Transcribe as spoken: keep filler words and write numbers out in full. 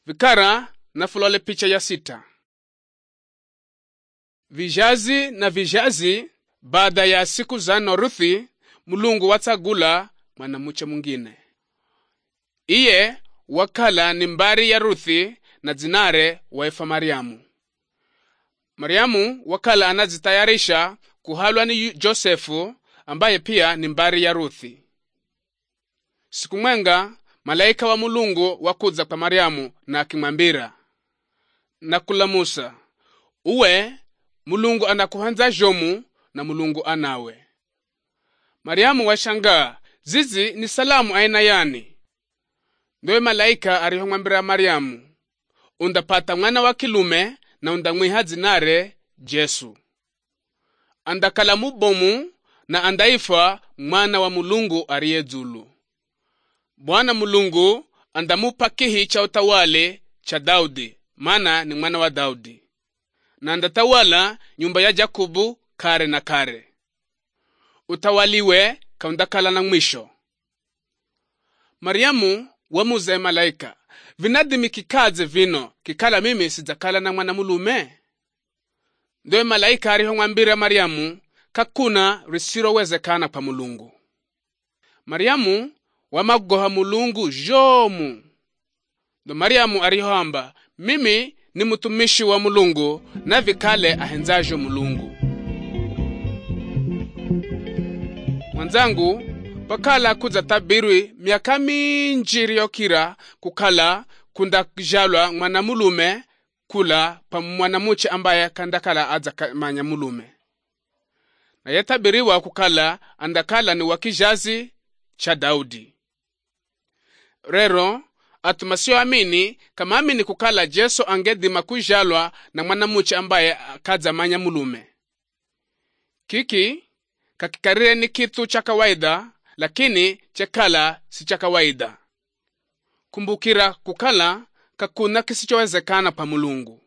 Vikara na fulole picha ya sita. Vijazi na vijazi baada ya siku za Noruthi, Mulungu watagula mwanamuche mwingine. Iye wakala ni mbari ya Ruthi na zinare waifa Mariamu. Mariamu wakala anazitayarisha kuhalwa ni Josefu ambaye pia ni mbari ya Ruthi. Siku mwenga malaika wa Mulungu wakuza kwa Mariamu na akimwambira na kulamusa, uwe Mulungu anakuhanza jomu na Mulungu anawe. Mariamu washangaa, zizi ni salamu aina yani? Ndoe malaika arihomwambira Mariamu, undapata mwana wa kilume na undamwiha zinare Jesu. Andakala mubomu na andaifa mwana wa Mulungu ariyedzulu. Bwana Mulungu andamupa kihi cha utawale cha Daudi, maana ni mwana wa Daudi. Na andatawala nyumba ya Jakubu kare na kare. Utawaliwe kaundakala na mwisho. Mariamu wamuze malaika, vinadimi kikaze vino, kikala mimi sijakala na mwana mulume? Ndoe malaika arihomwambira Mariamu, kakuna risiro wezekana pa Mulungu. Mariamu wamagoha Mulungu jomu. Ndo Mariamu arihoamba, mimi ni mutumishi wa Mulungu na vikale ahenzajo Mulungu. Mwanzangu, pakala kuza tabirwi miaka minji iliyokira kukala kunda jalwa mwana mulume kula pa mwanamuche ambaye kandakala aza manya mulume. Na yetabiriwa kukala andakala ni wakijazi cha Daudi. Rero atumasio amini kama amini kukala Jesu angedima kujalwa na mwanamuche ambaye kaza manya mulume. Kiki kakikarire ni kitu cha kawaida, lakini chekala si cha kawaida. Kumbukira kukala kakuna kisichowezekana pa Mulungu.